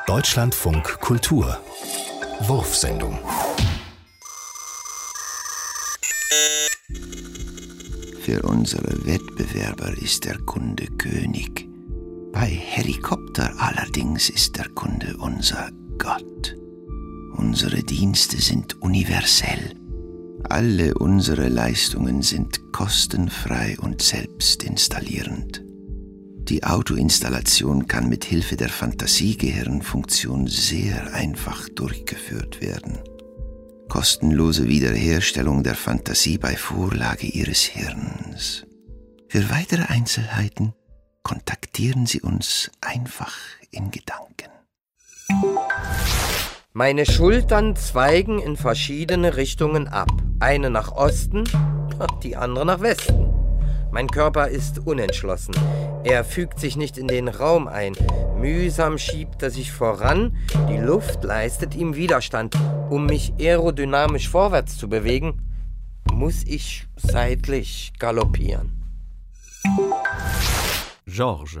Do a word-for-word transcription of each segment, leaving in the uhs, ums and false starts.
Deutschlandfunk Kultur Wurfsendung. Für unsere Wettbewerber ist der Kunde König. Bei Helikopter allerdings ist der Kunde unser Gott. Unsere Dienste sind universell. Alle unsere Leistungen sind kostenfrei und selbstinstallierend. Die Autoinstallation kann mit Hilfe der Fantasiegehirnfunktion sehr einfach durchgeführt werden. Kostenlose Wiederherstellung der Fantasie bei Vorlage Ihres Hirns. Für weitere Einzelheiten kontaktieren Sie uns einfach in Gedanken. Meine Schultern zweigen in verschiedene Richtungen ab. Eine nach Osten, die andere nach Westen. Mein Körper ist unentschlossen. Er fügt sich nicht in den Raum ein. Mühsam schiebt er sich voran. Die Luft leistet ihm Widerstand. Um mich aerodynamisch vorwärts zu bewegen, muss ich seitlich galoppieren. Georges.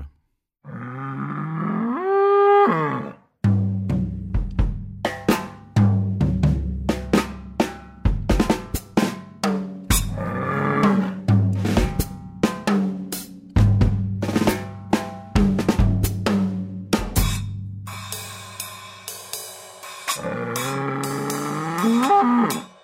Mm-hmm.